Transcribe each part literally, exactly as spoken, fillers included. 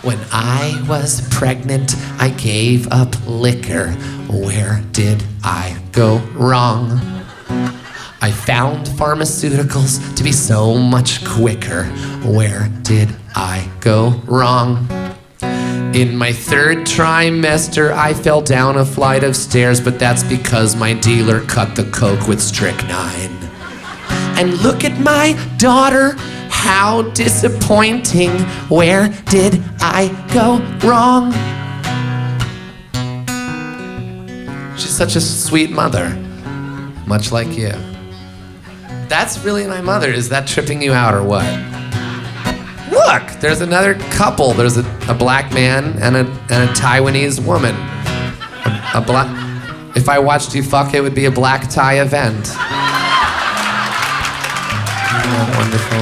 When I was pregnant, I gave up liquor. Where did I go wrong? I found pharmaceuticals to be so much quicker. Where did I go wrong? In my third trimester, I fell down a flight of stairs, but that's because my dealer cut the coke with strychnine. And look at my daughter, how disappointing. Where did I go wrong? She's such a sweet mother, much like you. That's really my mother. Is that tripping you out or what? Look, there's another couple. There's a, a black man and a, and a Taiwanese woman. A, a black. If I watched you fuck, it would be a black tie event. Isn't that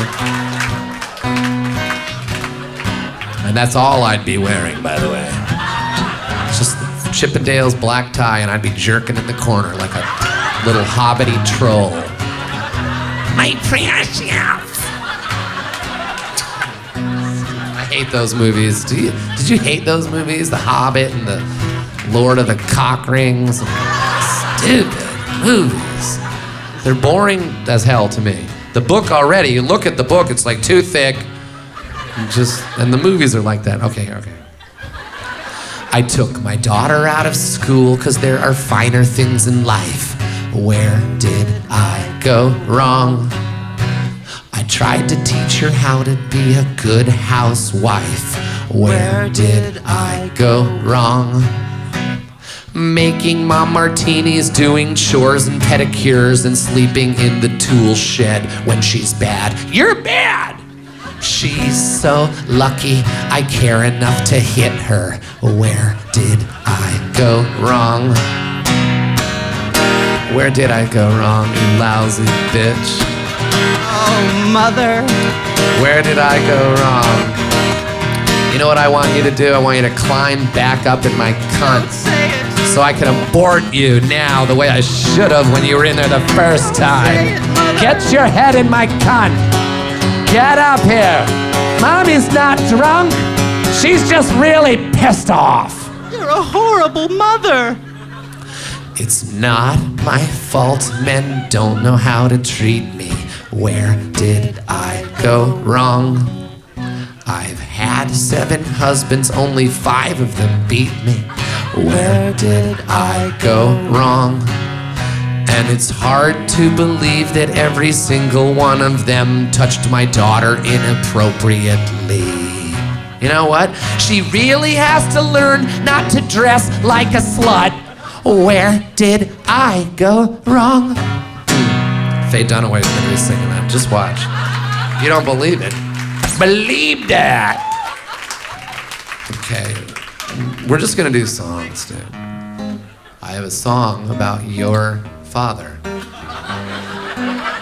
wonderful? And that's all I'd be wearing, by the way. It's just Chippendale's black tie, and I'd be jerking in the corner like a little hobbity troll. My precious. I hate those movies. Do you, did you hate those movies? The Hobbit and the Lord of the Cock Rings. Stupid movies. They're boring as hell to me. The book already, you look at the book, it's like too thick. You just, and the movies are like that. Okay, okay. I took my daughter out of school because there are finer things in life. Where did I go wrong? I tried to teach her how to be a good housewife. Where did I go wrong? Making mom martinis, doing chores and pedicures, and sleeping in the tool shed when she's bad. You're bad! She's so lucky I care enough to hit her. Where did I go wrong? Where did I go wrong, you lousy bitch? Oh, mother. Where did I go wrong? You know what I want you to do? I want you to climb back up in my cunt so I can abort you now the way I should have when you were in there the first time. Get your head in my cunt. Get up here. Mommy's not drunk. She's just really pissed off. You're a horrible mother. It's not my fault men don't know how to treat me. Where did I go wrong? I've had seven husbands, only five of them beat me. Where did I go wrong? And it's hard to believe that every single one of them touched my daughter inappropriately. You know what? She really has to learn not to dress like a slut. Where did I go wrong? Faye Dunaway's gonna be singing that. Just watch. You don't believe it. Believe that! Okay. We're just gonna do songs, dude. I have a song about your father.